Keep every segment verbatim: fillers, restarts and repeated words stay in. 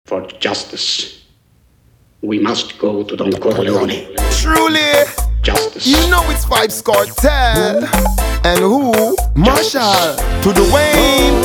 For justice, we must go to Don Corleone. Truly, Justice. you know it's Vybz Kartel. And who? Marshall to the Wayne.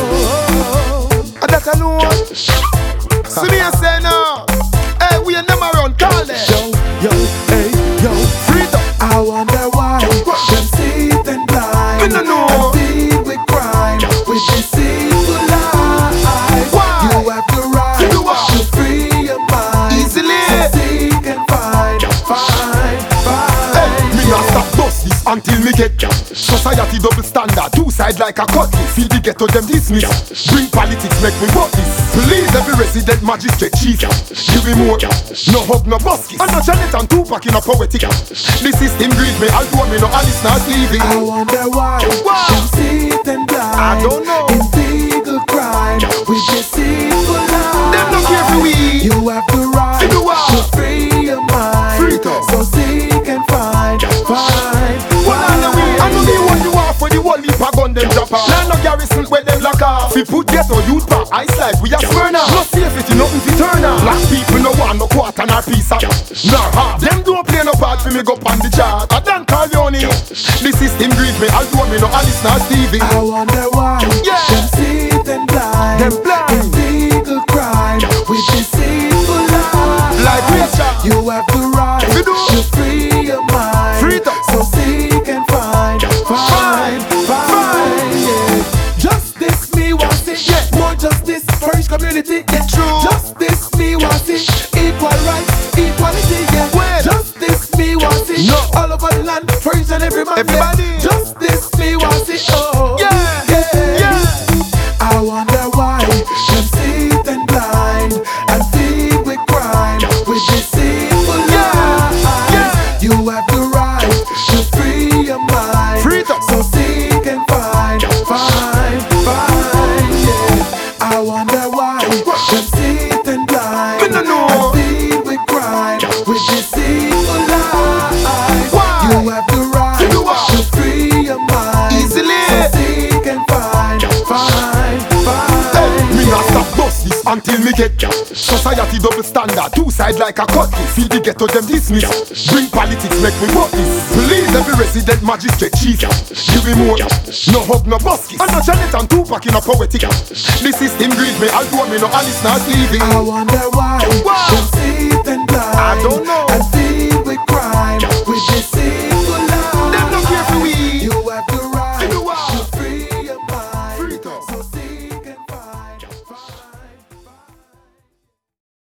And that alone. Justice. See me and say no. Hey, we ain't never run, call it. Yo, yo, hey, yo, Freedom. I wonder why them sit and blind Me no know. and feed with crime, with deceitful lies. Why? You have the right To do what? to free your mind. Easily. So seek and find, find, Hey, find. me not stop bust this until me get Justice. society double standard, two side like a cutlass. Feel the ghetto them dismiss. Justice. Bring politics, make me vote this. Please every resident magistrate chief. Justice. Give me more. Justice. No hug, no buskis. And no Janet and Tupac in a poetic. Justice. The system greed me, I'll do me no Alice not Stevie. I wonder why Why? them sit and blind I don't know. in legal crime, Justice. with deceitful lies. Them no care for we. You have the right To do what? to free your mind. Free it up. So seek and find, Justice. find, Well, I know we, I know me what you want for the whole heap of gun them drop off. Land no garrison where them lock off. We put ghetto youth back, ice like we are burner. No safety, nothing fi turn off. Black people no want no quarter nor piece of Justice. nor half. Them don't play no part for me go on the chart. I done Corleone. Justice. The system greed me, I'll do me no Alice nor Stevie. I wonder why Yeah. them sit and blind, Them blind. in legal crime, Justice. with deceitful lies. Like Rachel. You have the right We do. to free your mind. Free it up. So seek and find, Justice. find, find, yeah. Justice me wants it, yeah. More justice for each community, yeah. True. Justice me wants it, equal rights, equality, yeah. Well. Justice me wants it, No. all over the land for each and every man, yeah. Everybody. Justice me wants it, oh Yeah. yeah. Yeah. I wonder why them sit and blind and feed with crime, with deceitful lies. Yeah. You have the right to free your mind. Free it up. So seek and find, find, find, yeah. I wonder why them sit and blind Me no know. and feed with crime, with deceitful lies. Why? You have the right To do what? to free your mind. Easily. So seek and find, find, find. Hey, me not stop bust this until me get Justice. society double standard, two side like a cutlass. Feel the ghetto them dismiss. Justice. Bring politics, make me vote this. Please every resident magistrate chief. Justice. Give me more. Justice. No hug, no buskis. And no Janet and Tupac in a poetic. Justice. The system greed me, I'll do me no Alice nor Stevie. I wonder why Why? them sit and blind I don't know.